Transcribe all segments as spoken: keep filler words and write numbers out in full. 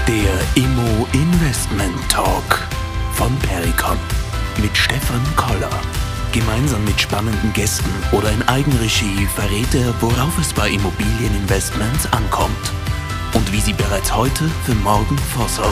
Der Immo Investment Talk von Pericon mit Stefan Koller. Gemeinsam mit spannenden Gästen oder in Eigenregie verrät er, worauf es bei Immobilieninvestments ankommt und wie sie bereits heute für morgen vorsorgen.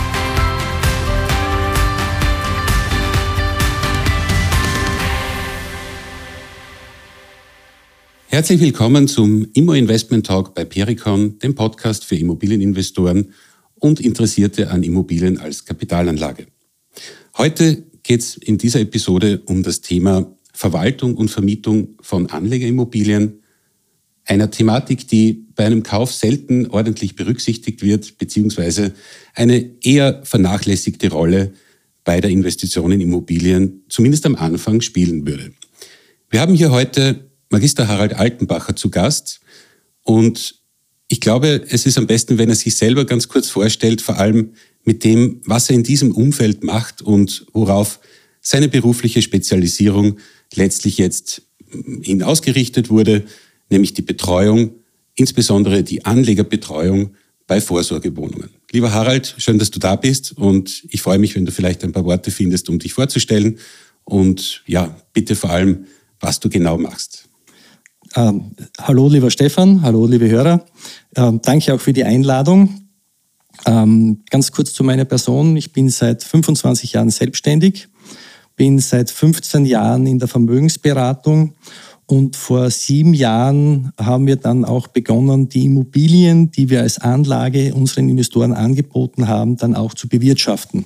Herzlich willkommen zum Immo Investment Talk bei Pericon, dem Podcast für Immobilieninvestoren und Interessierte an Immobilien als Kapitalanlage. Heute geht es in dieser Episode um das Thema Verwaltung und Vermietung von Anlegerimmobilien, einer Thematik, die bei einem Kauf selten ordentlich berücksichtigt wird, beziehungsweise eine eher vernachlässigte Rolle bei der Investition in Immobilien, zumindest am Anfang, spielen würde. Wir haben hier heute Magister Harald Altenbacher zu Gast und ich glaube, es ist am besten, wenn er sich selber ganz kurz vorstellt, vor allem mit dem, was er in diesem Umfeld macht und worauf seine berufliche Spezialisierung letztlich jetzt hin ausgerichtet wurde, nämlich die Betreuung, insbesondere die Anlegerbetreuung bei Vorsorgewohnungen. Lieber Harald, schön, dass du da bist und ich freue mich, wenn du vielleicht ein paar Worte findest, um dich vorzustellen und ja, bitte vor allem, was du genau machst. Ähm, hallo lieber Stefan, hallo liebe Hörer, ähm, danke auch für die Einladung. Ähm, ganz kurz zu meiner Person, ich bin seit fünfundzwanzig Jahren selbstständig, bin seit fünfzehn Jahren in der Vermögensberatung und vor sieben Jahren haben wir dann auch begonnen, die Immobilien, die wir als Anlage unseren Investoren angeboten haben, dann auch zu bewirtschaften.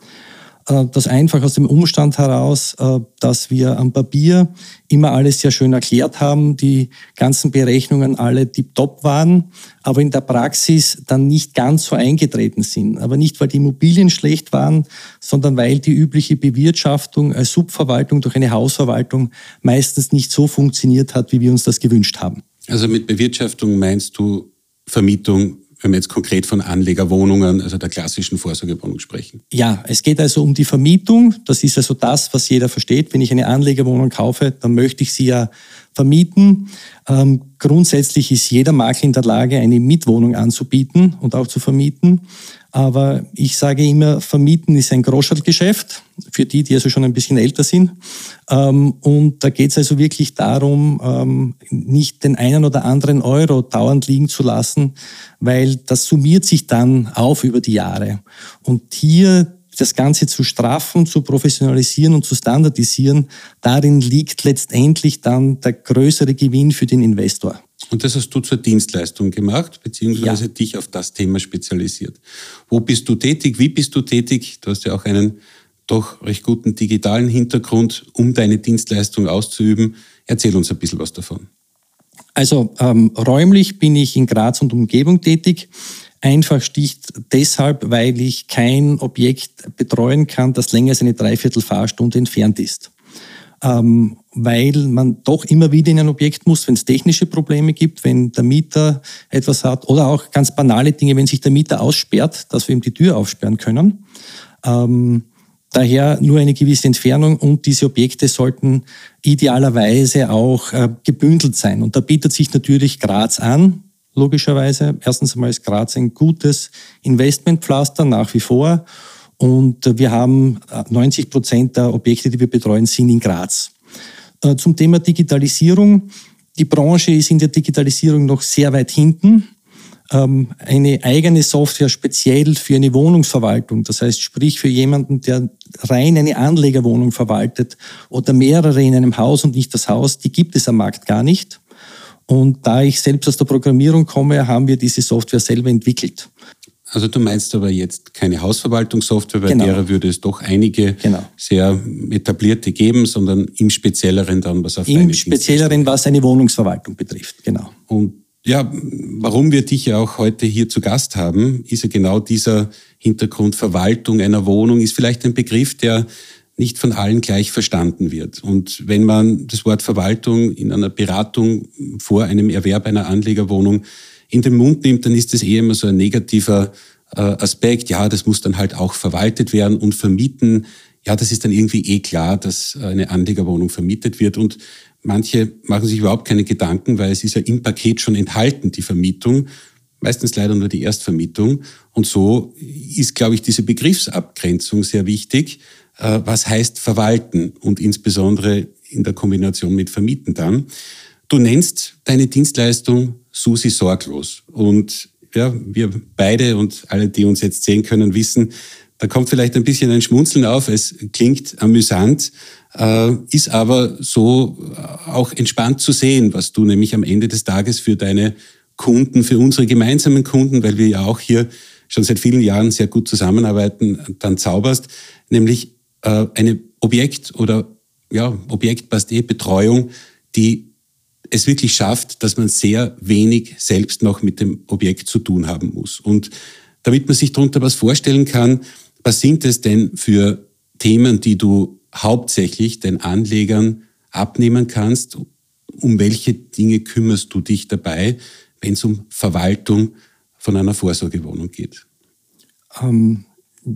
Das einfach aus dem Umstand heraus, dass wir am Papier immer alles sehr schön erklärt haben, die ganzen Berechnungen alle tipptopp waren, aber in der Praxis dann nicht ganz so eingetreten sind. Aber nicht, weil die Immobilien schlecht waren, sondern weil die übliche Bewirtschaftung als Subverwaltung durch eine Hausverwaltung meistens nicht so funktioniert hat, wie wir uns das gewünscht haben. Also mit Bewirtschaftung meinst du Vermietung, wenn wir jetzt konkret von Anlegerwohnungen, also der klassischen Vorsorgewohnung sprechen? Ja, es geht also um die Vermietung. Das ist also das, was jeder versteht. Wenn ich eine Anlegerwohnung kaufe, dann möchte ich sie ja vermieten. Ähm, grundsätzlich ist jeder Makler in der Lage, eine Mietwohnung anzubieten und auch zu vermieten. Aber ich sage immer, vermieten ist ein Groschelgeschäft für die, die also schon ein bisschen älter sind. Ähm, und da geht es also wirklich darum, ähm, nicht den einen oder anderen Euro dauernd liegen zu lassen, weil das summiert sich dann auf über die Jahre. Und hier das Ganze zu straffen, zu professionalisieren und zu standardisieren, darin liegt letztendlich dann der größere Gewinn für den Investor. Und das hast du zur Dienstleistung gemacht, beziehungsweise ja. dich auf das Thema spezialisiert. Wo bist du tätig? Wie bist du tätig? Du hast ja auch einen doch recht guten digitalen Hintergrund, um deine Dienstleistung auszuüben. Erzähl uns ein bisschen was davon. Also ähm, räumlich bin ich in Graz und Umgebung tätig. Einfach sticht deshalb, weil ich kein Objekt betreuen kann, das länger als eine Dreiviertelfahrstunde entfernt ist. Ähm, weil man doch immer wieder in ein Objekt muss, wenn es technische Probleme gibt, wenn der Mieter etwas hat oder auch ganz banale Dinge, wenn sich der Mieter aussperrt, dass wir ihm die Tür aufsperren können. Ähm, daher nur eine gewisse Entfernung und diese Objekte sollten idealerweise auch äh, gebündelt sein. Und da bietet sich natürlich Graz an, logischerweise. Erstens einmal ist Graz ein gutes Investmentpflaster nach wie vor. Und wir haben neunzig Prozent der Objekte, die wir betreuen, sind in Graz. Zum Thema Digitalisierung. Die Branche ist in der Digitalisierung noch sehr weit hinten. Eine eigene Software speziell für eine Wohnungsverwaltung, das heißt sprich für jemanden, der rein eine Anlegerwohnung verwaltet oder mehrere in einem Haus und nicht das Haus, die gibt es am Markt gar nicht. Und da ich selbst aus der Programmierung komme, haben wir diese Software selber entwickelt. Also du meinst aber jetzt keine Hausverwaltungssoftware, bei genau. derer würde es doch einige genau. sehr etablierte geben, sondern im Spezielleren dann, was auf Im Spezielleren, was eine Wohnungsverwaltung betrifft, genau. Und ja, warum wir dich ja auch heute hier zu Gast haben, ist ja genau dieser Hintergrund. Verwaltung einer Wohnung ist vielleicht ein Begriff, der nicht von allen gleich verstanden wird. Und wenn man das Wort Verwaltung in einer Beratung vor einem Erwerb einer Anlegerwohnung in den Mund nimmt, dann ist das eher immer so ein negativer äh, Aspekt. Ja, das muss dann halt auch verwaltet werden und vermieten. Ja, das ist dann irgendwie eh klar, dass eine Anlegerwohnung vermietet wird. Und manche machen sich überhaupt keine Gedanken, weil es ist ja im Paket schon enthalten, die Vermietung. meistens leider nur die Erstvermietung. Und so ist, glaube ich, diese Begriffsabgrenzung sehr wichtig. Was heißt verwalten und insbesondere in der Kombination mit vermieten dann? Du nennst deine Dienstleistung Susi Sorglos. Und ja, wir beide und alle, die uns jetzt sehen können, wissen, da kommt vielleicht ein bisschen ein Schmunzeln auf. Es klingt amüsant, ist aber so auch entspannt zu sehen, was du nämlich am Ende des Tages für deine Kunden, für unsere gemeinsamen Kunden, weil wir ja auch hier schon seit vielen Jahren sehr gut zusammenarbeiten, dann zauberst, nämlich äh, eine Objekt- oder ja, Objektbasé-Betreuung, die es wirklich schafft, dass man sehr wenig selbst noch mit dem Objekt zu tun haben muss. Und damit man sich darunter was vorstellen kann, was sind es denn für Themen, die du hauptsächlich den Anlegern abnehmen kannst? Um welche Dinge kümmerst du dich dabei, wenn es um Verwaltung von einer Vorsorgewohnung geht? Ähm,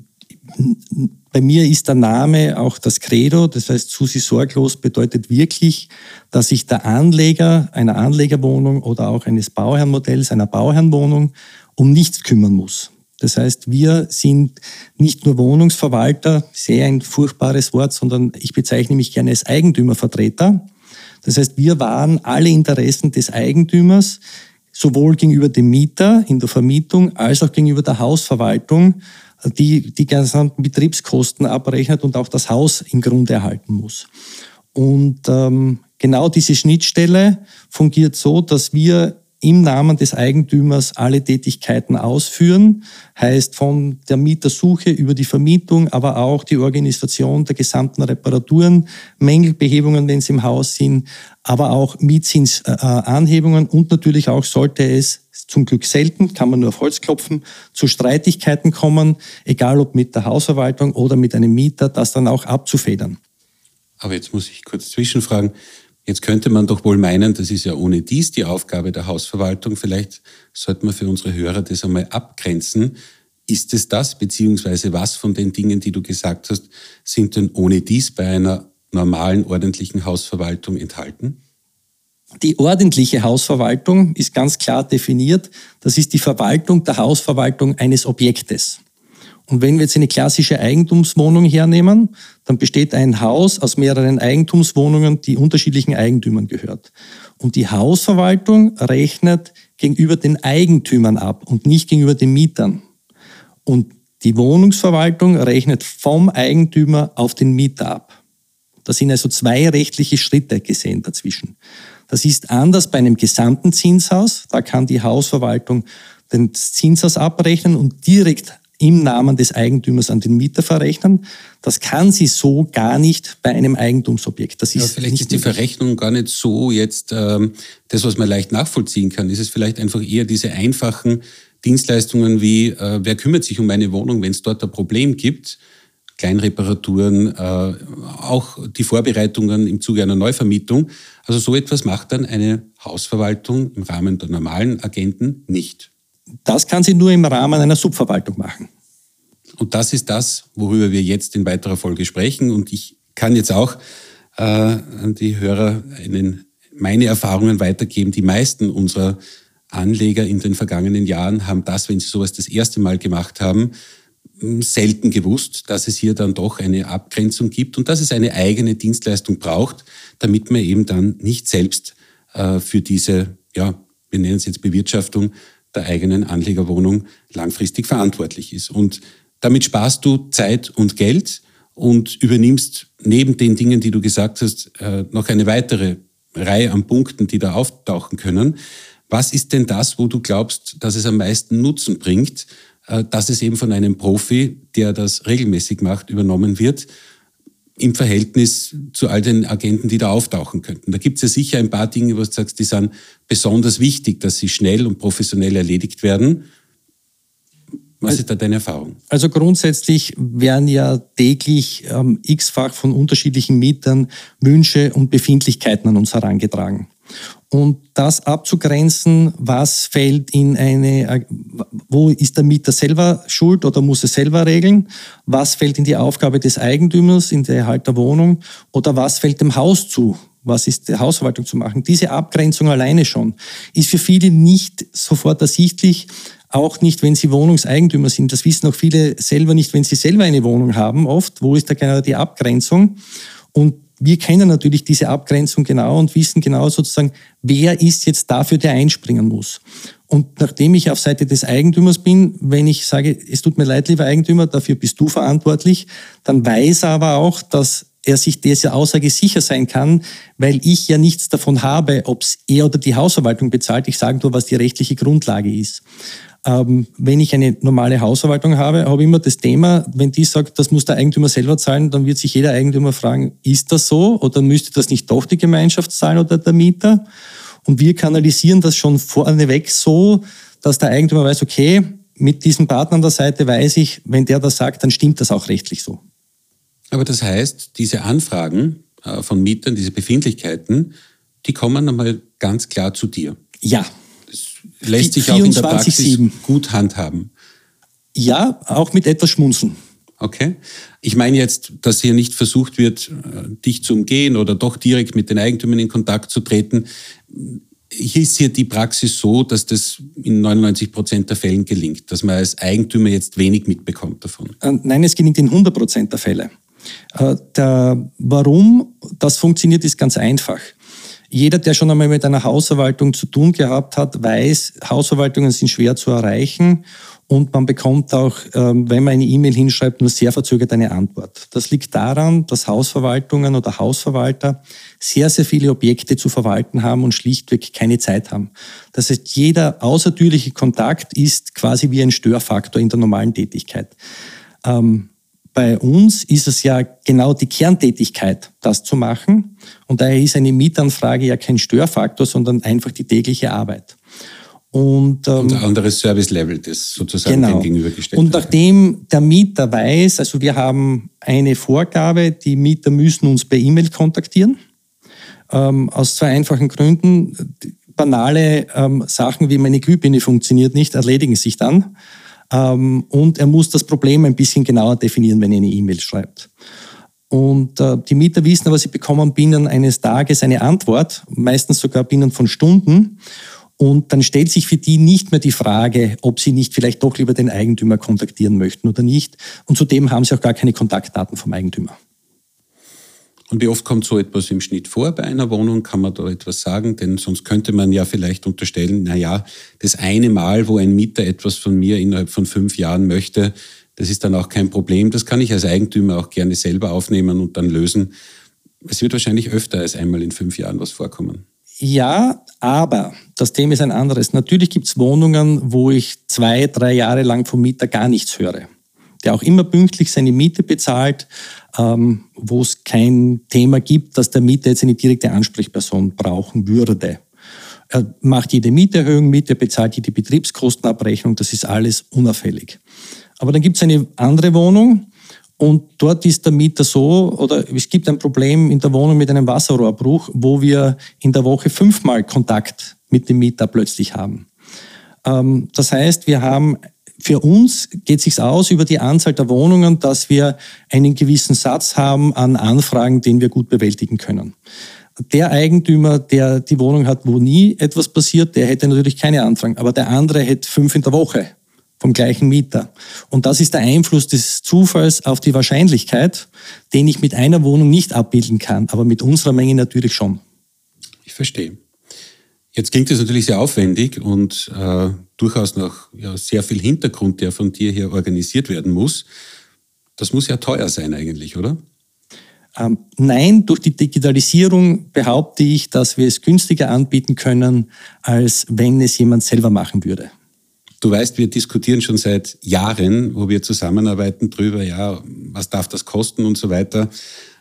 bei mir ist der Name auch das Credo, das heißt Susi Sorglos bedeutet wirklich, dass sich der Anleger einer Anlegerwohnung oder auch eines Bauherrenmodells, einer Bauherrenwohnung, um nichts kümmern muss. Das heißt, wir sind nicht nur Wohnungsverwalter, sehr ein furchtbares Wort, sondern ich bezeichne mich gerne als Eigentümervertreter. Das heißt, wir wahren alle Interessen des Eigentümers, sowohl gegenüber dem Mieter in der Vermietung als auch gegenüber der Hausverwaltung, die die gesamten Betriebskosten abrechnet und auch das Haus im Grunde erhalten muss. Und ähm, genau diese Schnittstelle fungiert so, dass wir im Namen des Eigentümers alle Tätigkeiten ausführen, heißt von der Mietersuche über die Vermietung, aber auch die Organisation der gesamten Reparaturen, Mängelbehebungen, wenn sie im Haus sind, aber auch Mietzinsanhebungen und natürlich auch, sollte es zum Glück selten, kann man nur auf Holz klopfen, zu Streitigkeiten kommen, egal ob mit der Hausverwaltung oder mit einem Mieter, das dann auch abzufedern. Aber jetzt muss ich kurz zwischenfragen. Jetzt könnte man doch wohl meinen, das ist ja ohne dies die Aufgabe der Hausverwaltung. Vielleicht sollte man für unsere Hörer das einmal abgrenzen. Ist es das, beziehungsweise was von den Dingen, die du gesagt hast, sind denn ohne dies bei einer normalen, ordentlichen Hausverwaltung enthalten? Die ordentliche Hausverwaltung ist ganz klar definiert. Das ist die Verwaltung der Hausverwaltung eines Objektes. Und wenn wir jetzt eine klassische Eigentumswohnung hernehmen, dann besteht ein Haus aus mehreren Eigentumswohnungen, die unterschiedlichen Eigentümern gehört. Und die Hausverwaltung rechnet gegenüber den Eigentümern ab und nicht gegenüber den Mietern. Und die Wohnungsverwaltung rechnet vom Eigentümer auf den Mieter ab. Da sind also zwei rechtliche Schritte gesehen dazwischen. Das ist anders bei einem gesamten Zinshaus. Da kann die Hausverwaltung den Zinshaus abrechnen und direkt im Namen des Eigentümers an den Mieter verrechnen. Das kann sie so gar nicht bei einem Eigentumsobjekt. Das ist ja, vielleicht nicht ist die Verrechnung gar nicht so jetzt ähm, das, was man leicht nachvollziehen kann. Ist es vielleicht einfach eher diese einfachen Dienstleistungen wie, äh, wer kümmert sich um meine Wohnung, wenn es dort ein Problem gibt, Kleinreparaturen, äh, auch die Vorbereitungen im Zuge einer Neuvermietung. Also so etwas macht dann eine Hausverwaltung im Rahmen der normalen Agenten nicht. Das kann sie nur im Rahmen einer Subverwaltung machen. Und das ist das, worüber wir jetzt in weiterer Folge sprechen. Und ich kann jetzt auch äh, an die Hörer einen, meine Erfahrungen weitergeben. Die meisten unserer Anleger in den vergangenen Jahren haben das, wenn sie sowas das erste Mal gemacht haben, selten gewusst, dass es hier dann doch eine Abgrenzung gibt und dass es eine eigene Dienstleistung braucht, damit man eben dann nicht selbst äh, für diese, ja, wir nennen es jetzt Bewirtschaftung, der eigenen Anlegerwohnung langfristig verantwortlich ist. Und damit sparst du Zeit und Geld und übernimmst neben den Dingen, die du gesagt hast, noch eine weitere Reihe an Punkten, die da auftauchen können. Was ist denn das, wo du glaubst, dass es am meisten Nutzen bringt, dass es eben von einem Profi, der das regelmäßig macht, übernommen wird, im Verhältnis zu all den Agenten, die da auftauchen könnten? Da gibt es ja sicher ein paar Dinge, wo du sagst, die sind besonders wichtig, dass sie schnell und professionell erledigt werden. Was ist da deine Erfahrung? Also grundsätzlich werden ja täglich ähm, x-fach von unterschiedlichen Mietern Wünsche und Befindlichkeiten an uns herangetragen. Und das abzugrenzen, was fällt in eine, wo ist der Mieter selber schuld oder muss er selber regeln? Was fällt in die Aufgabe des Eigentümers, in der Erhalt der Wohnung? Oder was fällt dem Haus zu, was ist der Hausverwaltung zu machen. Diese Abgrenzung alleine schon ist für viele nicht sofort ersichtlich, auch nicht, wenn sie Wohnungseigentümer sind. Das wissen auch viele selber nicht, wenn sie selber eine Wohnung haben oft. Wo ist da genau die Abgrenzung? Und wir kennen natürlich diese Abgrenzung genau und wissen genau sozusagen, wer ist jetzt dafür, der einspringen muss. Und nachdem ich auf Seite des Eigentümers bin, wenn ich sage, es tut mir leid, lieber Eigentümer, dafür bist du verantwortlich, dann weiß er aber auch, dass er sich dieser Aussage sicher sein kann, weil ich ja nichts davon habe, ob es er oder die Hausverwaltung bezahlt. Ich sage nur, was die rechtliche Grundlage ist. Ähm, wenn ich eine normale Hausverwaltung habe, habe ich immer das Thema, wenn die sagt, das muss der Eigentümer selber zahlen, dann wird sich jeder Eigentümer fragen, ist das so oder müsste das nicht doch die Gemeinschaft zahlen oder der Mieter? Und wir kanalisieren das schon vorneweg so, dass der Eigentümer weiß, okay, mit diesem Partner an der Seite weiß ich, wenn der das sagt, dann stimmt das auch rechtlich so. Aber das heißt, diese Anfragen von Mietern, diese Befindlichkeiten, die kommen einmal ganz klar zu dir. Ja. Das lässt sich auch in der Praxis sieben gut handhaben. Ja, auch mit etwas Schmunzeln. Okay. Ich meine jetzt, dass hier nicht versucht wird, dich zu umgehen oder doch direkt mit den Eigentümern in Kontakt zu treten. Hier ist hier die Praxis so, dass das in neunundneunzig Prozent der Fällen gelingt, dass man als Eigentümer jetzt wenig mitbekommt davon. Nein, es gelingt in hundert Prozent der Fälle. Der, warum das funktioniert, ist ganz einfach. Jeder, der schon einmal mit einer Hausverwaltung zu tun gehabt hat, weiß, Hausverwaltungen sind schwer zu erreichen und man bekommt auch, wenn man eine E-Mail hinschreibt, nur sehr verzögert eine Antwort. Das liegt daran, dass Hausverwaltungen oder Hausverwalter sehr, sehr viele Objekte zu verwalten haben und schlichtweg keine Zeit haben. Das heißt, jeder außertürliche Kontakt ist quasi wie ein Störfaktor in der normalen Tätigkeit. Ähm, Bei uns ist es ja genau die Kerntätigkeit, das zu machen. Und daher ist eine Mietanfrage ja kein Störfaktor, sondern einfach die tägliche Arbeit. Und, ähm, und ein anderes Service-Level, das sozusagen genau. dem gegenübergestellt Und nachdem der Mieter weiß, also wir haben eine Vorgabe, die Mieter müssen uns per E-Mail kontaktieren. Ähm, aus zwei einfachen Gründen. Banale ähm, Sachen wie meine Glühbirne funktioniert nicht, erledigen sich dann. Ähm, und er muss das Problem ein bisschen genauer definieren, wenn er eine E-Mail schreibt. Und äh, die Mieter wissen aber, sie bekommen binnen eines Tages eine Antwort, meistens sogar binnen von Stunden. Und dann stellt sich für die nicht mehr die Frage, ob sie nicht vielleicht doch lieber den Eigentümer kontaktieren möchten oder nicht. Und zudem haben sie auch gar keine Kontaktdaten vom Eigentümer. Und wie oft kommt so etwas im Schnitt vor bei einer Wohnung? Kann man da etwas sagen? Denn sonst könnte man ja vielleicht unterstellen, na ja, das eine Mal, wo ein Mieter etwas von mir innerhalb von fünf Jahren möchte, das ist dann auch kein Problem. Das kann ich als Eigentümer auch gerne selber aufnehmen und dann lösen. Es wird wahrscheinlich öfter als einmal in fünf Jahren was vorkommen. Ja, aber das Thema ist ein anderes. Natürlich gibt es Wohnungen, wo ich zwei, drei Jahre lang vom Mieter gar nichts höre. Der auch immer pünktlich seine Miete bezahlt, ähm, wo es kein Thema gibt, dass der Mieter jetzt eine direkte Ansprechperson brauchen würde. Er macht jede Mieterhöhung mit, er bezahlt jede Betriebskostenabrechnung, das ist alles unauffällig. Aber dann gibt es eine andere Wohnung und dort ist der Mieter so, oder es gibt ein Problem in der Wohnung mit einem Wasserrohrbruch, wo wir in der Woche fünfmal Kontakt mit dem Mieter plötzlich haben. Ähm, das heißt, wir haben Für uns geht es sich aus über die Anzahl der Wohnungen, dass wir einen gewissen Satz haben an Anfragen, den wir gut bewältigen können. Der Eigentümer, der die Wohnung hat, wo nie etwas passiert, der hätte natürlich keine Anfragen, aber der andere hätte fünf in der Woche vom gleichen Mieter. Und das ist der Einfluss des Zufalls auf die Wahrscheinlichkeit, den ich mit einer Wohnung nicht abbilden kann, aber mit unserer Menge natürlich schon. Ich verstehe. Jetzt klingt es natürlich sehr aufwendig und äh, durchaus noch ja, sehr viel Hintergrund, der von dir hier organisiert werden muss. Das muss ja teuer sein eigentlich, oder? Ähm, nein, durch die Digitalisierung behaupte ich, dass wir es günstiger anbieten können, als wenn es jemand selber machen würde. Du weißt, wir diskutieren schon seit Jahren, wo wir zusammenarbeiten, drüber, ja, was darf das kosten und so weiter.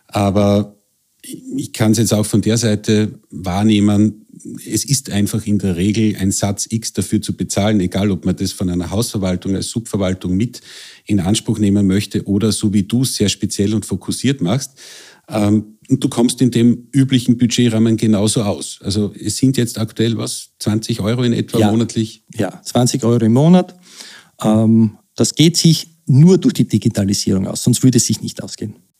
Aber ich kann es jetzt auch von der Seite wahrnehmen, es ist einfach in der Regel ein Satz X dafür zu bezahlen, egal ob man das von einer Hausverwaltung als Subverwaltung mit in Anspruch nehmen möchte oder so wie du es sehr speziell und fokussiert machst. Und du kommst in dem üblichen Budgetrahmen genauso aus. Also es sind jetzt aktuell was, zwanzig Euro in etwa ja, monatlich? Ja, zwanzig Euro im Monat. Das geht sich nur durch die Digitalisierung aus, sonst würde es sich nicht ausgehen.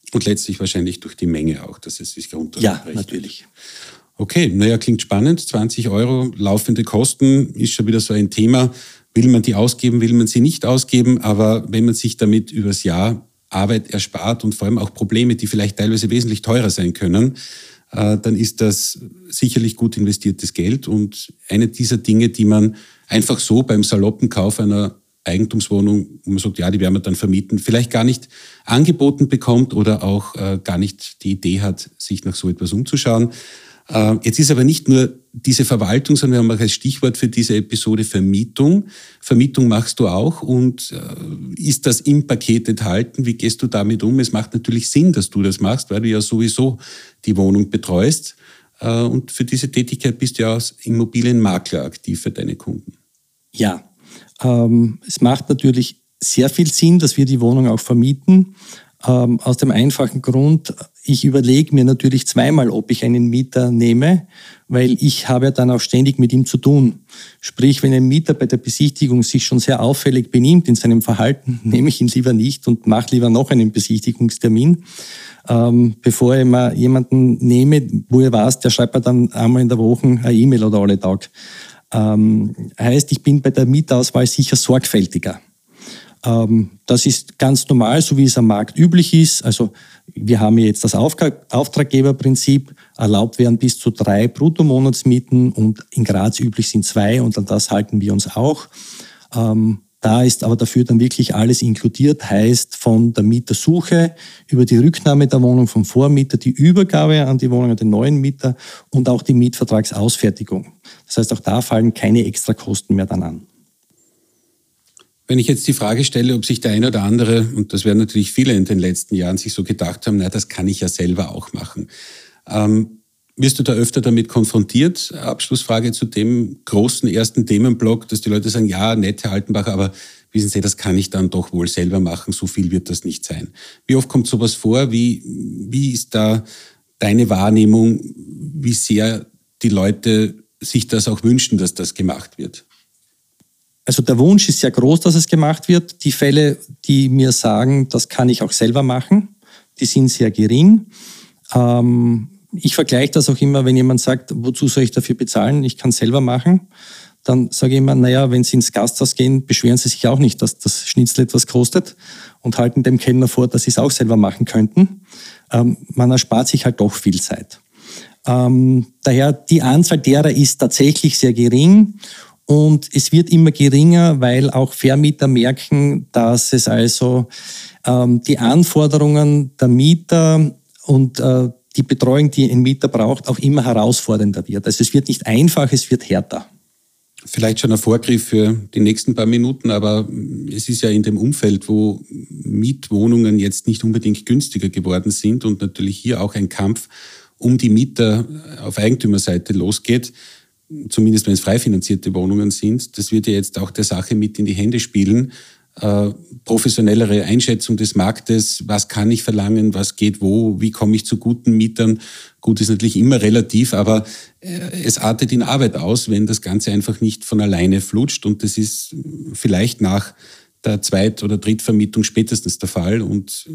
Und letztlich wahrscheinlich durch die Menge auch, dass es sich runterrechnet. Ja, natürlich. Okay, naja, klingt spannend. zwanzig Euro laufende Kosten ist schon wieder so ein Thema. Will man die ausgeben, will man sie nicht ausgeben? Aber wenn man sich damit übers Jahr Arbeit erspart und vor allem auch Probleme, die vielleicht teilweise wesentlich teurer sein können, äh, dann ist das sicherlich gut investiertes Geld und eine dieser Dinge, die man einfach so beim saloppen Kauf einer Eigentumswohnung, wo man sagt, ja, die werden wir dann vermieten, vielleicht gar nicht angeboten bekommt oder auch äh, gar nicht die Idee hat, sich nach so etwas umzuschauen. Äh, jetzt ist aber nicht nur diese Verwaltung, sondern wir haben auch als Stichwort für diese Episode Vermietung. Vermietung machst du auch und äh, ist das im Paket enthalten? Wie gehst du damit um? Es macht natürlich Sinn, dass du das machst, weil du ja sowieso die Wohnung betreust. Äh, und für diese Tätigkeit bist du ja als Immobilienmakler aktiv für deine Kunden. Ja. Ähm, es macht natürlich sehr viel Sinn, dass wir die Wohnung auch vermieten. Ähm, aus dem einfachen Grund, ich überlege mir natürlich zweimal, ob ich einen Mieter nehme, weil ich habe ja dann auch ständig mit ihm zu tun. Sprich, wenn ein Mieter bei der Besichtigung sich schon sehr auffällig benimmt in seinem Verhalten, nehme ich ihn lieber nicht und mache lieber noch einen Besichtigungstermin, ähm, bevor ich mal jemanden nehme, wo ich weiß, der schreibt mir dann einmal in der Woche eine E-Mail oder alle Tage. Ähm, heißt, ich bin bei der Mietauswahl sicher sorgfältiger. Ähm, das ist ganz normal, so wie es am Markt üblich ist. Also wir haben jetzt das Aufga- Auftraggeberprinzip, erlaubt werden bis zu drei Bruttomonatsmieten und in Graz üblich sind zwei und an das halten wir uns auch. Ähm, da ist aber dafür dann wirklich alles inkludiert, heißt von der Mietersuche über die Rücknahme der Wohnung vom Vormieter, die Übergabe an die Wohnung an den neuen Mieter und auch die Mietvertragsausfertigung. Das heißt, auch da fallen keine Extrakosten mehr dann an. Wenn ich jetzt die Frage stelle, ob sich der eine oder andere, und das werden natürlich viele in den letzten Jahren, sich so gedacht haben, na, das kann ich ja selber auch machen. Ähm, wirst du da öfter damit konfrontiert? Abschlussfrage zu dem großen ersten Themenblock, dass die Leute sagen, ja, nett, Herr Altenbach, aber wissen Sie, das kann ich dann doch wohl selber machen, so viel wird das nicht sein. Wie oft kommt sowas vor? Wie, wie ist da deine Wahrnehmung, wie sehr die Leute sich das auch wünschen, dass das gemacht wird? Also der Wunsch ist sehr groß, dass es gemacht wird. Die Fälle, die mir sagen, das kann ich auch selber machen, die sind sehr gering. Ähm, ich vergleiche das auch immer, wenn jemand sagt, wozu soll ich dafür bezahlen? Ich kann es selber machen. Dann sage ich immer, naja, wenn Sie ins Gasthaus gehen, beschweren Sie sich auch nicht, dass das Schnitzel etwas kostet und halten dem Kellner vor, dass Sie es auch selber machen könnten. Ähm, man erspart sich halt doch viel Zeit. Ähm, daher, die Anzahl derer ist tatsächlich sehr gering und es wird immer geringer, weil auch Vermieter merken, dass es also ähm, die Anforderungen der Mieter und äh, die Betreuung, die ein Mieter braucht, auch immer herausfordernder wird. Also es wird nicht einfach, es wird härter. Vielleicht schon ein Vorgriff für die nächsten paar Minuten, aber es ist ja in dem Umfeld, wo Mietwohnungen jetzt nicht unbedingt günstiger geworden sind und natürlich hier auch ein Kampf um die Mieter auf Eigentümerseite losgeht, zumindest wenn es frei finanzierte Wohnungen sind. Das wird ja jetzt auch der Sache mit in die Hände spielen. Äh, professionellere Einschätzung des Marktes, was kann ich verlangen, was geht wo, wie komme ich zu guten Mietern. Gut, ist natürlich immer relativ, aber äh, es artet in Arbeit aus, wenn das Ganze einfach nicht von alleine flutscht und das ist vielleicht nach der Zweit- oder Drittvermietung spätestens der Fall und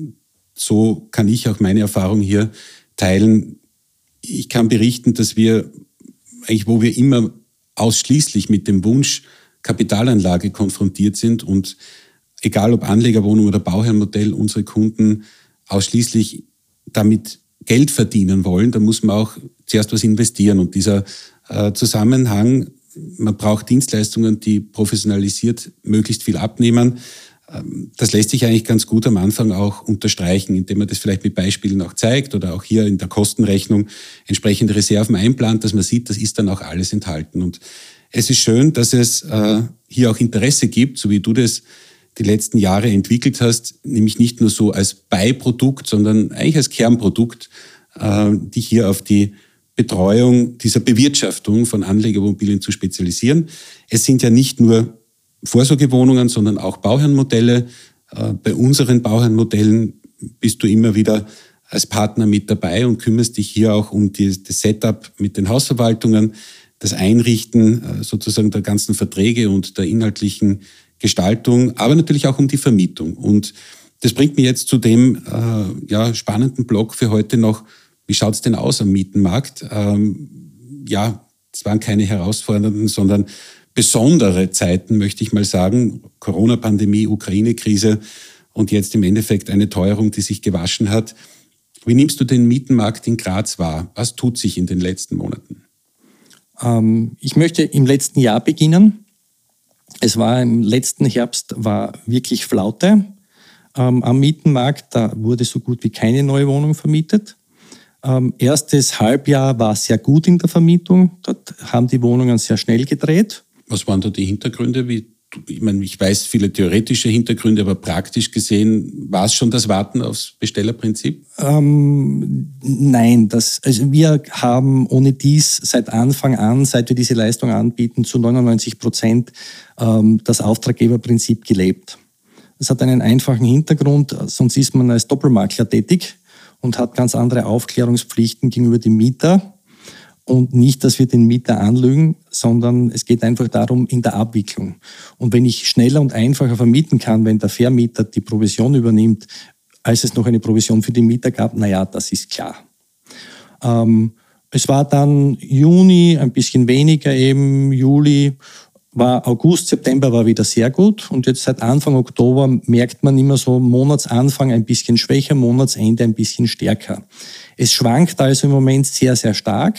so kann ich auch meine Erfahrung hier teilen. Ich kann berichten, dass wir eigentlich, wo wir immer ausschließlich mit dem Wunsch Kapitalanlage konfrontiert sind und egal ob Anlegerwohnung oder Bauherrenmodell, unsere Kunden ausschließlich damit Geld verdienen wollen, da muss man auch zuerst was investieren. Und dieser äh, Zusammenhang, man braucht Dienstleistungen, die professionalisiert möglichst viel abnehmen. Ähm, das lässt sich eigentlich ganz gut am Anfang auch unterstreichen, indem man das vielleicht mit Beispielen auch zeigt oder auch hier in der Kostenrechnung entsprechende Reserven einplant, dass man sieht, das ist dann auch alles enthalten. Und es ist schön, dass es äh, hier auch Interesse gibt, so wie du das die letzten Jahre entwickelt hast, nämlich nicht nur so als Beiprodukt, sondern eigentlich als Kernprodukt, äh, dich hier auf die Betreuung dieser Bewirtschaftung von Anlegerwohnimmobilien zu spezialisieren. Es sind ja nicht nur Vorsorgewohnungen, sondern auch Bauherrenmodelle. Äh, bei unseren Bauherrenmodellen bist du immer wieder als Partner mit dabei und kümmerst dich hier auch um die, das Setup mit den Hausverwaltungen, das Einrichten äh, sozusagen der ganzen Verträge und der inhaltlichen Gestaltung, aber natürlich auch um die Vermietung. Und Das bringt mich jetzt zu dem äh, ja, spannenden Block für heute noch. Wie schaut es denn aus am Mietenmarkt? Ähm, ja, es waren keine herausfordernden, sondern besondere Zeiten, möchte ich mal sagen. Corona-Pandemie, Ukraine-Krise und jetzt im Endeffekt eine Teuerung, die sich gewaschen hat. Wie nimmst du den Mietenmarkt in Graz wahr? Was tut sich in den letzten Monaten? Ähm, ich möchte im letzten Jahr beginnen. Es war im letzten Herbst war wirklich Flaute ähm, am Mietenmarkt. Da wurde so gut wie keine neue Wohnung vermietet. Ähm, erstes Halbjahr war sehr gut in der Vermietung. Dort haben die Wohnungen sehr schnell gedreht. Was waren da die Hintergründe? Wie, ich meine, ich weiß viele theoretische Hintergründe, aber praktisch gesehen war es schon das Warten aufs Bestellerprinzip? Ähm, nein, das, also wir haben ohne dies seit Anfang an, seit wir diese Leistung anbieten, zu neunundneunzig Prozent ähm, das Auftraggeberprinzip gelebt. Das hat einen einfachen Hintergrund, sonst ist man als Doppelmakler tätig und hat ganz andere Aufklärungspflichten gegenüber dem Mieter. Und nicht, dass wir den Mieter anlügen, sondern es geht einfach darum, in der Abwicklung. Und wenn ich schneller und einfacher vermieten kann, wenn der Vermieter die Provision übernimmt, als es noch eine Provision für den Mieter gab, naja, das ist klar. Ähm, es war dann Juni, ein bisschen weniger eben, Juli, war August, September war wieder sehr gut. Und jetzt seit Anfang Oktober merkt man immer so Monatsanfang ein bisschen schwächer, Monatsende ein bisschen stärker. Es schwankt also im Moment sehr, sehr stark.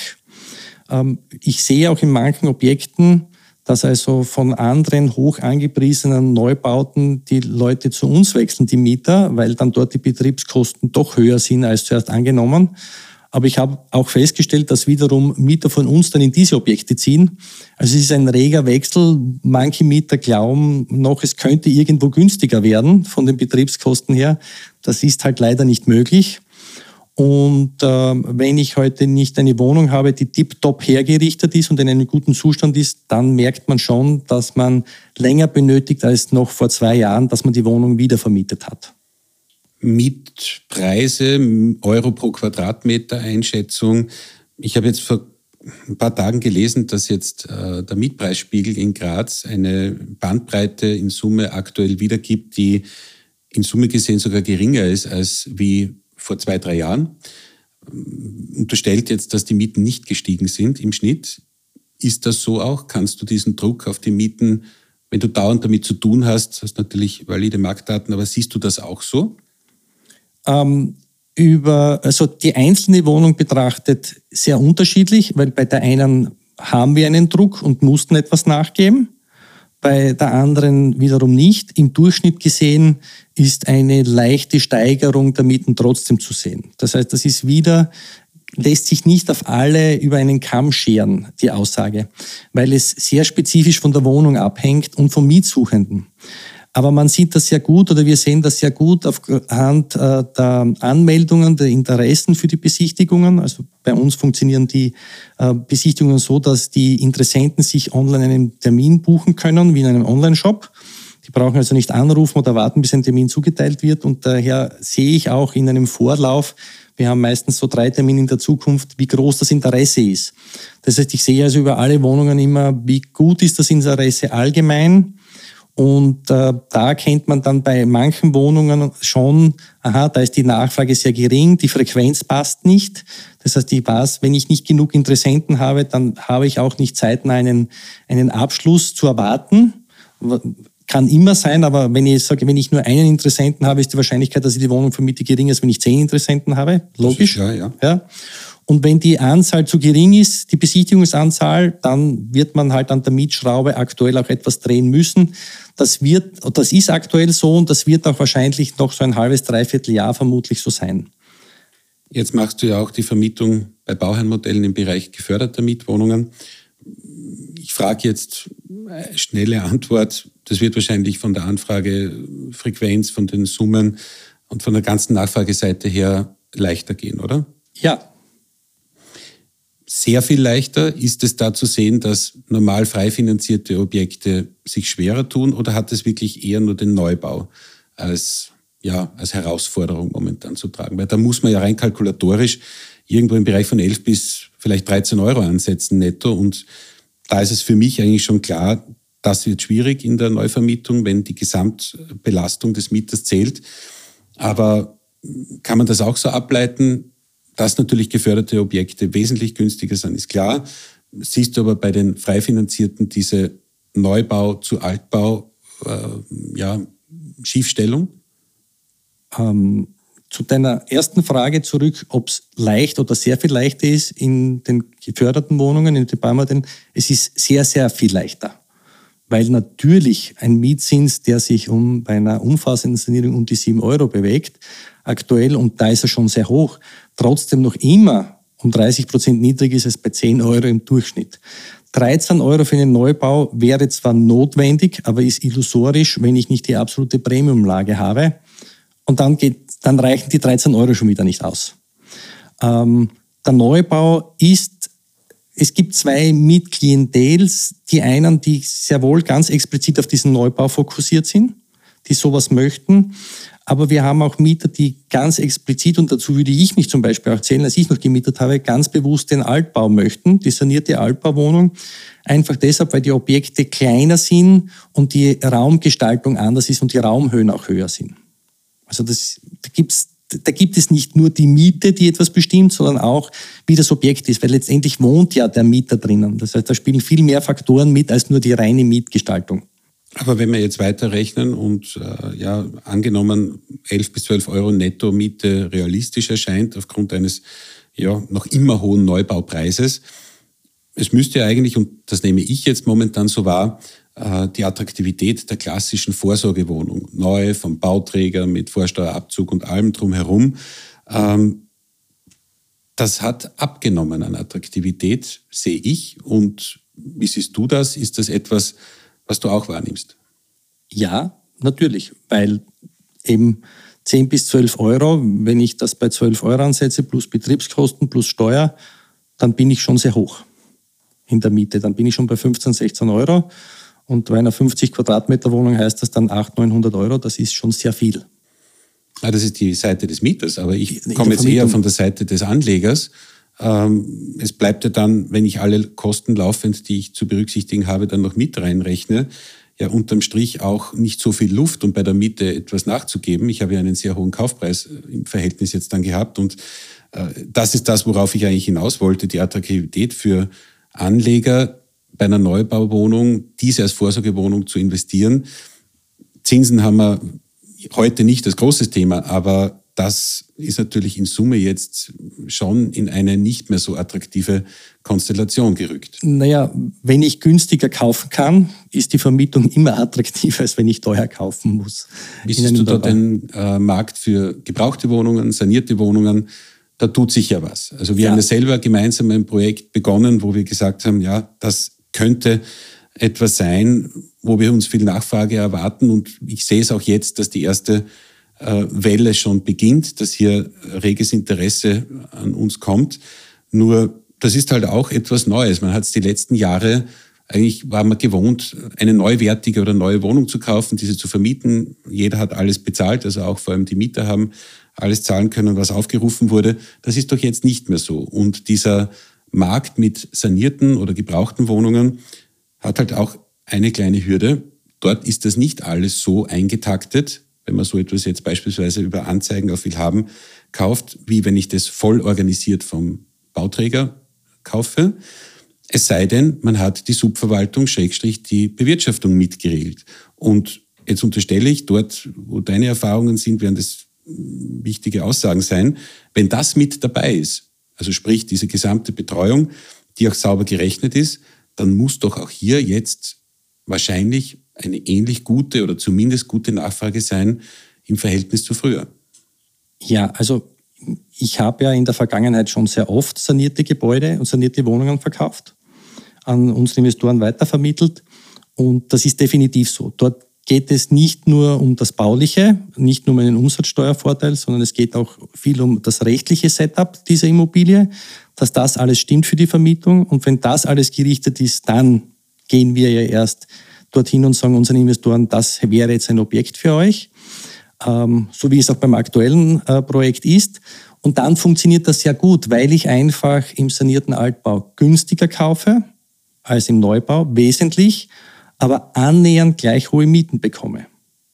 Ich sehe auch in manchen Objekten, dass also von anderen hoch angepriesenen Neubauten die Leute zu uns wechseln, die Mieter, weil dann dort die Betriebskosten doch höher sind als zuerst angenommen. Aber ich habe auch festgestellt, dass wiederum Mieter von uns dann in diese Objekte ziehen. Also es ist ein reger Wechsel. Manche Mieter glauben noch, es könnte irgendwo günstiger werden von den Betriebskosten her. Das ist halt leider nicht möglich. Und äh, wenn ich heute nicht eine Wohnung habe, die tiptop hergerichtet ist und in einem guten Zustand ist, dann merkt man schon, dass man länger benötigt als noch vor zwei Jahren, dass man die Wohnung wieder vermietet hat. Mietpreise, Euro pro Quadratmeter Einschätzung. Ich habe jetzt vor ein paar Tagen gelesen, dass jetzt äh, der Mietpreisspiegel in Graz eine Bandbreite in Summe aktuell wiedergibt, die in Summe gesehen sogar geringer ist als wie vor zwei, drei Jahren. Unterstellt jetzt, dass die Mieten nicht gestiegen sind im Schnitt. Ist das so auch? Kannst du diesen Druck auf die Mieten, wenn du dauernd damit zu tun hast, hast natürlich valide Marktdaten, aber siehst du das auch so? Ähm, über, also die einzelne Wohnung betrachtet sehr unterschiedlich, weil bei der einen haben wir einen Druck und mussten etwas nachgeben, bei der anderen wiederum nicht. Im Durchschnitt gesehen ist eine leichte Steigerung der Mieten trotzdem zu sehen. Das heißt, das ist wieder, lässt sich nicht auf alle über einen Kamm scheren, die Aussage, weil es sehr spezifisch von der Wohnung abhängt und vom Mietsuchenden. Aber man sieht das sehr gut oder wir sehen das sehr gut aufgrund äh, der Anmeldungen, der Interessen für die Besichtigungen. Also bei uns funktionieren die äh, Besichtigungen so, dass die Interessenten sich online einen Termin buchen können, wie in einem Online-Shop. Die brauchen also nicht anrufen oder warten, bis ein Termin zugeteilt wird. Und daher sehe ich auch in einem Vorlauf, wir haben meistens so drei Termine in der Zukunft, wie groß das Interesse ist. Das heißt, ich sehe also über alle Wohnungen immer, wie gut ist das Interesse allgemein. Und äh, da erkennt man dann bei manchen Wohnungen schon, aha, da ist die Nachfrage sehr gering, die Frequenz passt nicht. Das heißt, ich weiß, wenn ich nicht genug Interessenten habe, dann habe ich auch nicht zeitnah einen, einen Abschluss zu erwarten. Kann immer sein, aber wenn ich sage, wenn ich nur einen Interessenten habe, ist die Wahrscheinlichkeit, dass ich die Wohnung vermiete, geringer, als wenn ich zehn Interessenten habe. Logisch. Ja, ja. Ja. Und wenn die Anzahl zu gering ist, die Besichtigungsanzahl, dann wird man halt an der Mietschraube aktuell auch etwas drehen müssen. Das wird, das ist aktuell so und das wird auch wahrscheinlich noch so ein halbes, dreiviertel Jahr vermutlich so sein. Jetzt machst du ja auch die Vermietung bei Bauherrenmodellen im Bereich geförderter Mietwohnungen. Ich frage jetzt schnelle Antwort. Das wird wahrscheinlich von der Anfragefrequenz, von den Summen und von der ganzen Nachfrageseite her leichter gehen, oder? Ja. Sehr viel leichter. Ist es da zu sehen, dass normal frei finanzierte Objekte sich schwerer tun oder hat es wirklich eher nur den Neubau als, ja, als Herausforderung momentan zu tragen? Weil da muss man ja rein kalkulatorisch irgendwo im Bereich von elf bis vielleicht dreizehn Euro ansetzen netto und da ist es für mich eigentlich schon klar, das wird schwierig in der Neuvermietung, wenn die Gesamtbelastung des Mieters zählt. Aber kann man das auch so ableiten, dass natürlich geförderte Objekte wesentlich günstiger sind, ist klar. Siehst du aber bei den frei finanzierten diese Neubau zu Altbau äh, ja, Schiefstellung? Ähm, zu deiner ersten Frage zurück, ob es leicht oder sehr viel leichter ist in den geförderten Wohnungen, in den Baumarkt. Es ist sehr, sehr viel leichter. Weil natürlich ein Mietzins, der sich um bei einer umfassenden Sanierung um die sieben Euro bewegt, aktuell, und da ist er schon sehr hoch, trotzdem noch immer um dreißig Prozent niedriger ist als bei zehn Euro im Durchschnitt. dreizehn Euro für einen Neubau wäre zwar notwendig, aber ist illusorisch, wenn ich nicht die absolute Premiumlage habe. Und dann, geht, dann reichen die dreizehn Euro schon wieder nicht aus. Ähm, der Neubau ist, es gibt zwei Mietklientels. Die einen, die sehr wohl ganz explizit auf diesen Neubau fokussiert sind, die sowas möchten. Aber wir haben auch Mieter, die ganz explizit, und dazu würde ich mich zum Beispiel auch zählen, als ich noch gemietet habe, ganz bewusst den Altbau möchten, die sanierte Altbauwohnung. Einfach deshalb, weil die Objekte kleiner sind und die Raumgestaltung anders ist und die Raumhöhen auch höher sind. Also das, da, gibt's, da gibt es nicht nur die Miete, die etwas bestimmt, sondern auch, wie das Objekt ist, weil letztendlich wohnt ja der Mieter drinnen. Das heißt, da spielen viel mehr Faktoren mit als nur die reine Mietgestaltung. Aber wenn wir jetzt weiterrechnen und äh, ja angenommen elf bis zwölf Euro Netto-Miete realistisch erscheint aufgrund eines ja noch immer hohen Neubaupreises, es müsste ja eigentlich, und das nehme ich jetzt momentan so wahr, äh, die Attraktivität der klassischen Vorsorgewohnung, neu vom Bauträger mit Vorsteuerabzug und allem drumherum, ähm, das hat abgenommen an Attraktivität, sehe ich. Und wie siehst du das? Ist das etwas, was du auch wahrnimmst? Ja, natürlich, weil eben zehn bis zwölf Euro, wenn ich das bei zwölf Euro ansetze, plus Betriebskosten, plus Steuer, dann bin ich schon sehr hoch in der Miete. Dann bin ich schon bei fünfzehn, sechzehn Euro. Und bei einer fünfzig Quadratmeter Wohnung heißt das dann achthundert, neunhundert Euro. Das ist schon sehr viel. Ah, das ist die Seite des Mieters, aber ich komme jetzt eher von der Seite des Anlegers. Ähm, es bleibt ja dann, wenn ich alle Kosten laufend, die ich zu berücksichtigen habe, dann noch mit reinrechne, ja unterm Strich auch nicht so viel Luft, um bei der Miete etwas nachzugeben. Ich habe ja einen sehr hohen Kaufpreis im Verhältnis jetzt dann gehabt und äh, das ist das, worauf ich eigentlich hinaus wollte, die Attraktivität für Anleger bei einer Neubauwohnung, diese als Vorsorgewohnung zu investieren. Zinsen haben wir heute nicht das große Thema, aber das ist natürlich in Summe jetzt schon in eine nicht mehr so attraktive Konstellation gerückt. Naja, wenn ich günstiger kaufen kann, ist die Vermietung immer attraktiver, als wenn ich teuer kaufen muss. Wie siehst du da den äh, Markt für gebrauchte Wohnungen, sanierte Wohnungen? Da tut sich ja was. Also wir ja. haben ja selber gemeinsam ein Projekt begonnen, wo wir gesagt haben, ja, das könnte etwas sein, wo wir uns viel Nachfrage erwarten. Und ich sehe es auch jetzt, dass die erste Welle schon beginnt, dass hier reges Interesse an uns kommt. Nur das ist halt auch etwas Neues. Man hat es die letzten Jahre, eigentlich war man gewohnt, eine neuwertige oder neue Wohnung zu kaufen, diese zu vermieten. Jeder hat alles bezahlt, also auch vor allem die Mieter haben alles zahlen können, was aufgerufen wurde. Das ist doch jetzt nicht mehr so. Und dieser Markt mit sanierten oder gebrauchten Wohnungen hat halt auch eine kleine Hürde. Dort ist das nicht alles so eingetaktet, wenn man so etwas jetzt beispielsweise über Anzeigen auf Willhaben kauft, wie wenn ich das voll organisiert vom Bauträger kaufe. Es sei denn, man hat die Subverwaltung, Schrägstrich, die Bewirtschaftung mitgeregelt. Und jetzt unterstelle ich, dort, wo deine Erfahrungen sind, werden das wichtige Aussagen sein, wenn das mit dabei ist, also sprich diese gesamte Betreuung, die auch sauber gerechnet ist, dann muss doch auch hier jetzt wahrscheinlich eine ähnlich gute oder zumindest gute Nachfrage sein im Verhältnis zu früher. Ja, also ich habe ja in der Vergangenheit schon sehr oft sanierte Gebäude und sanierte Wohnungen verkauft, an unsere Investoren weitervermittelt und das ist definitiv so. Dort geht es nicht nur um das Bauliche, nicht nur um einen Umsatzsteuervorteil, sondern es geht auch viel um das rechtliche Setup dieser Immobilie, dass das alles stimmt für die Vermietung und wenn das alles gerichtet ist, dann gehen wir ja erst dorthin und sagen unseren Investoren, das wäre jetzt ein Objekt für euch, ähm, so wie es auch beim aktuellen äh, Projekt ist. Und dann funktioniert das sehr gut, weil ich einfach im sanierten Altbau günstiger kaufe als im Neubau, wesentlich, aber annähernd gleich hohe Mieten bekomme.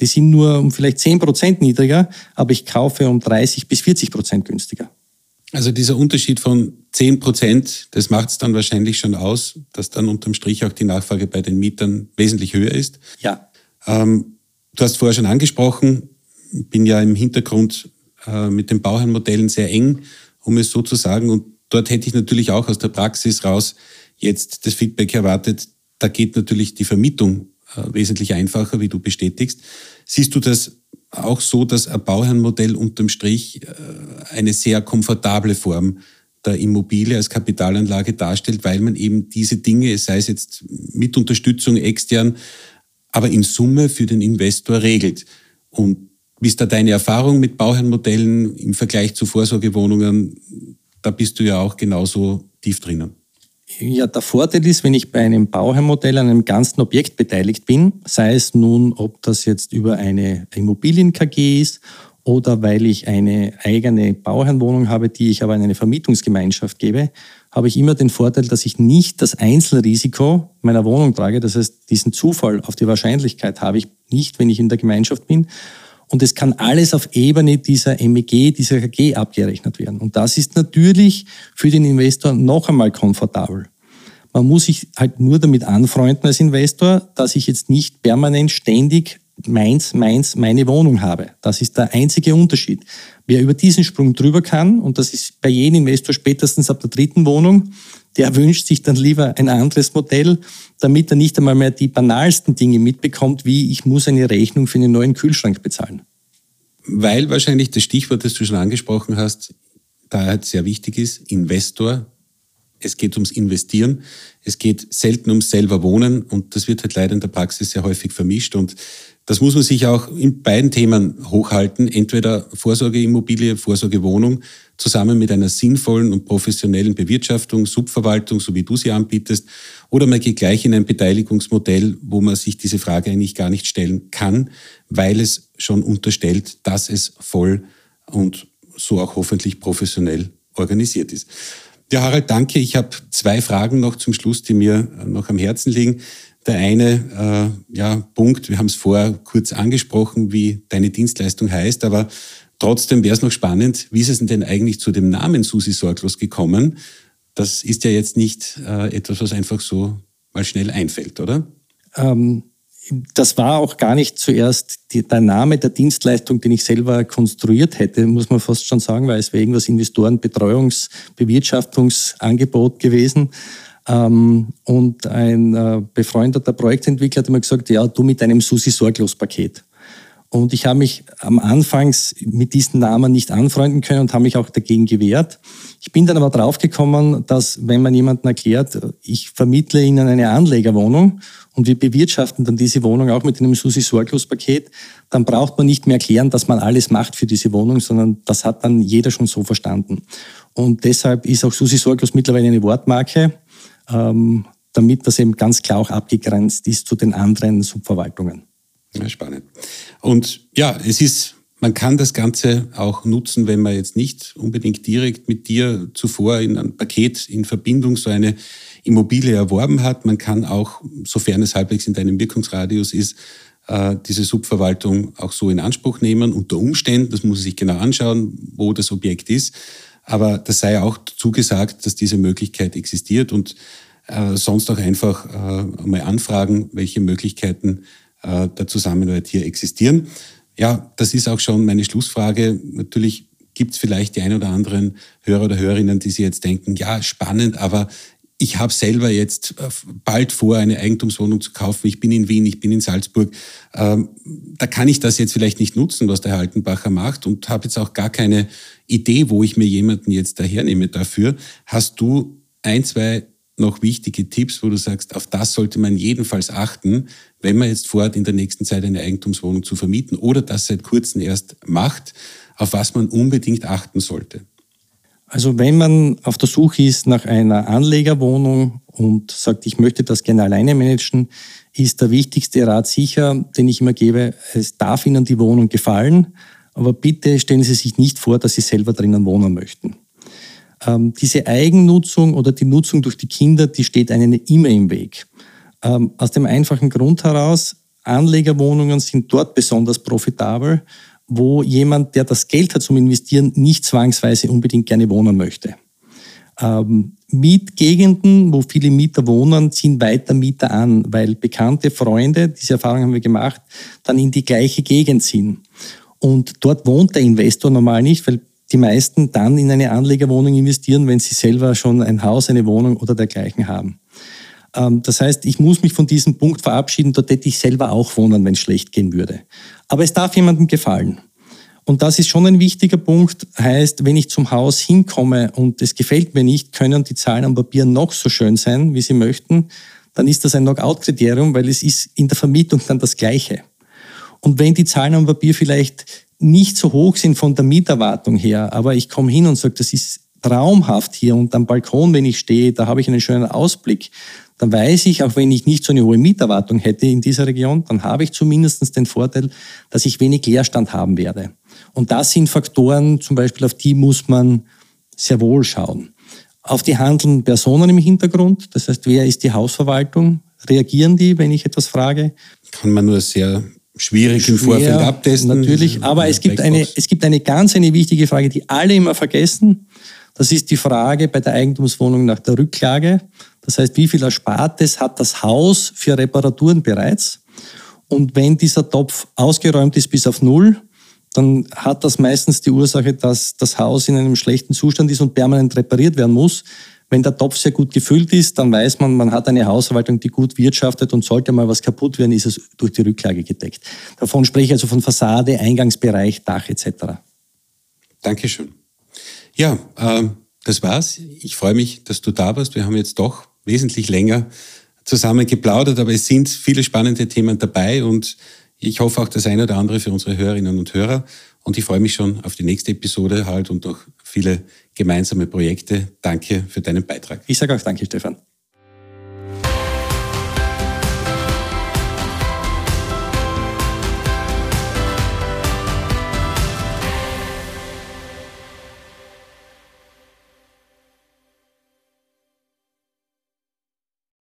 Die sind nur um vielleicht zehn Prozent niedriger, aber ich kaufe um dreißig bis vierzig Prozent günstiger. Also dieser Unterschied von zehn Prozent, das macht es dann wahrscheinlich schon aus, dass dann unterm Strich auch die Nachfrage bei den Mietern wesentlich höher ist. Ja. Ähm, du hast vorher schon angesprochen, ich bin ja im Hintergrund äh, mit den Bauherrenmodellen sehr eng, um es so zu sagen. Und dort hätte ich natürlich auch aus der Praxis raus jetzt das Feedback erwartet, da geht natürlich die Vermietung äh, wesentlich einfacher, wie du bestätigst. Siehst du das auch so, dass ein Bauherrenmodell unterm Strich äh, eine sehr komfortable Form der Immobilie als Kapitalanlage darstellt, weil man eben diese Dinge, sei es jetzt mit Unterstützung extern, aber in Summe für den Investor regelt? Und wie ist da deine Erfahrung mit Bauherrenmodellen im Vergleich zu Vorsorgewohnungen? Da bist du ja auch genauso tief drinnen. Ja, der Vorteil ist, wenn ich bei einem Bauherrenmodell an einem ganzen Objekt beteiligt bin, sei es nun, ob das jetzt über eine Immobilien-K G ist oder weil ich eine eigene Bauherrenwohnung habe, die ich aber in eine Vermietungsgemeinschaft gebe, habe ich immer den Vorteil, dass ich nicht das Einzelrisiko meiner Wohnung trage. Das heißt, diesen Zufall auf die Wahrscheinlichkeit habe ich nicht, wenn ich in der Gemeinschaft bin. Und es kann alles auf Ebene dieser M E G, dieser K G abgerechnet werden. Und das ist natürlich für den Investor noch einmal komfortabel. Man muss sich halt nur damit anfreunden als Investor, dass ich jetzt nicht permanent ständig meins, meins, meine Wohnung habe. Das ist der einzige Unterschied. Wer über diesen Sprung drüber kann, und das ist bei jedem Investor spätestens ab der dritten Wohnung, der wünscht sich dann lieber ein anderes Modell, damit er nicht einmal mehr die banalsten Dinge mitbekommt, wie ich muss eine Rechnung für einen neuen Kühlschrank bezahlen. Weil wahrscheinlich das Stichwort, das du schon angesprochen hast, da halt sehr wichtig ist, Investor. Es geht ums Investieren. Es geht selten ums selber Wohnen und das wird halt leider in der Praxis sehr häufig vermischt und das muss man sich auch in beiden Themen hochhalten. Entweder Vorsorgeimmobilie, Vorsorgewohnung zusammen mit einer sinnvollen und professionellen Bewirtschaftung, Subverwaltung, so wie du sie anbietest, oder man geht gleich in ein Beteiligungsmodell, wo man sich diese Frage eigentlich gar nicht stellen kann, weil es schon unterstellt, dass es voll und so auch hoffentlich professionell organisiert ist. Ja, Harald, danke. Ich habe zwei Fragen noch zum Schluss, die mir noch am Herzen liegen. Der eine äh, ja, Punkt, wir haben es vorher kurz angesprochen, wie deine Dienstleistung heißt, aber trotzdem wäre es noch spannend, wie ist es denn eigentlich zu dem Namen Susi Sorglos gekommen? Das ist ja jetzt nicht äh, etwas, was einfach so mal schnell einfällt, oder? Ähm, das war auch gar nicht zuerst die, der Name der Dienstleistung, den ich selber konstruiert hätte, muss man fast schon sagen, weil es wäre irgendwas Investorenbetreuungs-, Bewirtschaftungsangebot gewesen. Ähm, und ein äh, befreundeter Projektentwickler hat mir gesagt, ja, du mit deinem Susi Sorglos-Paket. Und ich habe mich am Anfangs mit diesem Namen nicht anfreunden können und habe mich auch dagegen gewehrt. Ich bin dann aber draufgekommen, dass wenn man jemandem erklärt, ich vermittle Ihnen eine Anlegerwohnung und wir bewirtschaften dann diese Wohnung auch mit einem Susi Sorglos-Paket, dann braucht man nicht mehr erklären, dass man alles macht für diese Wohnung, sondern das hat dann jeder schon so verstanden. Und deshalb ist auch Susi Sorglos mittlerweile eine Wortmarke, ähm, damit das eben ganz klar auch abgegrenzt ist zu den anderen Subverwaltungen. Ja, spannend. Und ja, es ist, man kann das Ganze auch nutzen, wenn man jetzt nicht unbedingt direkt mit dir zuvor in ein Paket in Verbindung so eine Immobilie erworben hat. Man kann auch, sofern es halbwegs in deinem Wirkungsradius ist, diese Subverwaltung auch so in Anspruch nehmen, unter Umständen, das muss man sich genau anschauen, wo das Objekt ist. Aber das sei auch zugesagt, dass diese Möglichkeit existiert und äh, sonst auch einfach äh, mal anfragen, welche Möglichkeiten äh, der Zusammenarbeit hier existieren. Ja, das ist auch schon meine Schlussfrage. Natürlich gibt es vielleicht die ein oder anderen Hörer oder Hörerinnen, die sich jetzt denken, ja, spannend, aber ich habe selber jetzt bald vor, eine Eigentumswohnung zu kaufen. Ich bin in Wien, ich bin in Salzburg. Ähm, da kann ich das jetzt vielleicht nicht nutzen, was der Herr Altenbacher macht und habe jetzt auch gar keine Idee, wo ich mir jemanden jetzt dahernehme dafür. Hast du ein, zwei noch wichtige Tipps, wo du sagst, auf das sollte man jedenfalls achten, wenn man jetzt vorhat, in der nächsten Zeit eine Eigentumswohnung zu vermieten oder das seit kurzem erst macht, auf was man unbedingt achten sollte? Also wenn man auf der Suche ist nach einer Anlegerwohnung und sagt, ich möchte das gerne alleine managen, ist der wichtigste Rat sicher, den ich immer gebe, es darf Ihnen die Wohnung gefallen, aber bitte stellen Sie sich nicht vor, dass Sie selber drinnen wohnen möchten. Ähm, diese Eigennutzung oder die Nutzung durch die Kinder, die steht einem immer im Weg. Ähm, aus dem einfachen Grund heraus, Anlegerwohnungen sind dort besonders profitabel, wo jemand, der das Geld hat zum Investieren, nicht zwangsweise unbedingt gerne wohnen möchte. Ähm, Mietgegenden, wo viele Mieter wohnen, ziehen weiter Mieter an, weil bekannte Freunde, diese Erfahrung haben wir gemacht, dann in die gleiche Gegend ziehen. Und dort wohnt der Investor normal nicht, weil die meisten dann in eine Anlegerwohnung investieren, wenn sie selber schon ein Haus, eine Wohnung oder dergleichen haben. Ähm, das heißt, ich muss mich von diesem Punkt verabschieden, dort hätte ich selber auch wohnen, wenn es schlecht gehen würde. Aber es darf jemandem gefallen. Und das ist schon ein wichtiger Punkt. Heißt, wenn ich zum Haus hinkomme und es gefällt mir nicht, können die Zahlen am Papier noch so schön sein, wie sie möchten, dann ist das ein Knockout-Kriterium, weil es ist in der Vermietung dann das Gleiche. Und wenn die Zahlen am Papier vielleicht nicht so hoch sind von der Mieterwartung her, aber ich komme hin und sage, das ist traumhaft hier und am Balkon, wenn ich stehe, da habe ich einen schönen Ausblick, dann weiß ich, auch wenn ich nicht so eine hohe Mieterwartung hätte in dieser Region, dann habe ich zumindest den Vorteil, dass ich wenig Leerstand haben werde. Und das sind Faktoren, zum Beispiel auf die muss man sehr wohl schauen. Auf die handelnden Personen im Hintergrund, das heißt, wer ist die Hausverwaltung? Reagieren die, wenn ich etwas frage? Kann man nur sehr schwierig im Vorfeld abtesten. Natürlich, aber es gibt, eine, es gibt eine ganz eine wichtige Frage, die alle immer vergessen. Das ist die Frage bei der Eigentumswohnung nach der Rücklage. Das heißt, wie viel Erspartes hat das Haus für Reparaturen bereits? Und wenn dieser Topf ausgeräumt ist bis auf Null, dann hat das meistens die Ursache, dass das Haus in einem schlechten Zustand ist und permanent repariert werden muss. Wenn der Topf sehr gut gefüllt ist, dann weiß man, man hat eine Hausverwaltung, die gut wirtschaftet und sollte mal was kaputt werden, ist es durch die Rücklage gedeckt. Davon spreche ich also von Fassade, Eingangsbereich, Dach et cetera. Dankeschön. Ja, äh, das war's. Ich freue mich, dass du da warst. Wir haben jetzt doch wesentlich länger zusammen geplaudert, aber es sind viele spannende Themen dabei und ich hoffe auch das eine oder andere für unsere Hörerinnen und Hörer. Und ich freue mich schon auf die nächste Episode halt und noch viele gemeinsame Projekte. Danke für deinen Beitrag. Ich sage auch danke, Stefan.